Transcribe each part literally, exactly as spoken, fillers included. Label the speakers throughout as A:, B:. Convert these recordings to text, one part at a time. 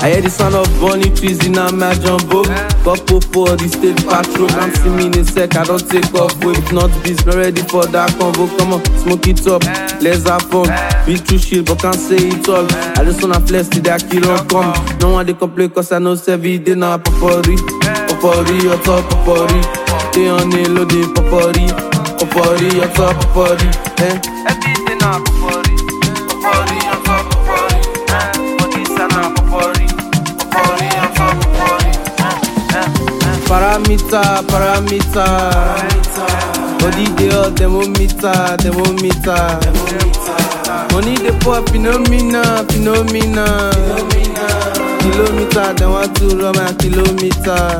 A: I hear the sound of bunny trees in a my jumbo. Couple for the state patrol. Can't see me in a sec, I don't take off. Wait, not this, not ready for that convo. Come on, smoke it up, let's have fun. Be true shit, but can't say it all. I just wanna flex till that kill on come. No one they complain cause I know every day now popori. Popori, your top popori. Stay on the low, they popori. Popori, your top popori. Eh? Every day now popori. Popori, your top popori. Eh? But this I now popori. Popori, your top popori. Eh? Eh? Parameter, parameter. Body they up, thermometer, thermometer. Money they pop, phenomena, phenomena. Kilometer, they want to run my kilometer.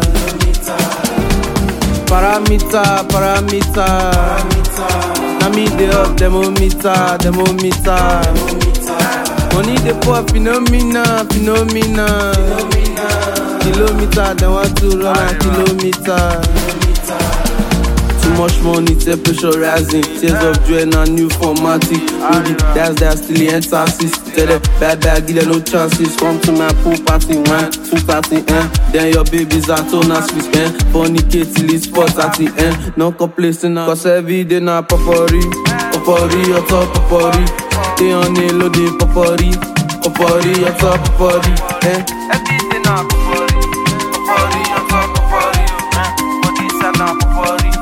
A: Parameter, parameter. Now me they up, thermometer, thermometer. Money they pop, phenomena, phenomena. Kilometer, they want to run my kilometer. Too much money, temperature rising. Tears of joy and a new formatic. Rudy, that's that still enter six. Tell them bad bad, give them no chances. Come to my pool party, one, two thirty, eh. Then your babies are tone and sleep, eh. Fornicate till it's four thirty, eh. No complacent, cause every day na popori. Popori, your top popori. Stay on the low, they popori. Popori, your top popori, eh. Every day na popori. Popori, your top popori, eh. But this I na popori.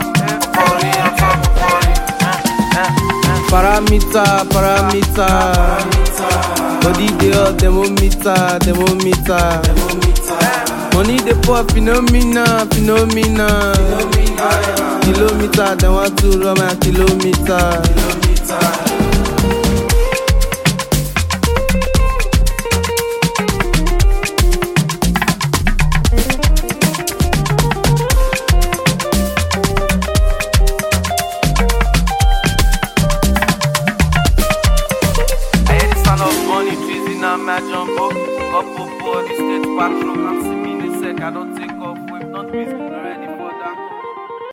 A: Parameter, parameter. Body they up, thermometer, thermometer. Money they pop, phenomena, phenomena. Kilometer, they want to run my kilometer. My jumbo, couple for the state patrol. Can't see me in a sec, I don't take off with not busy.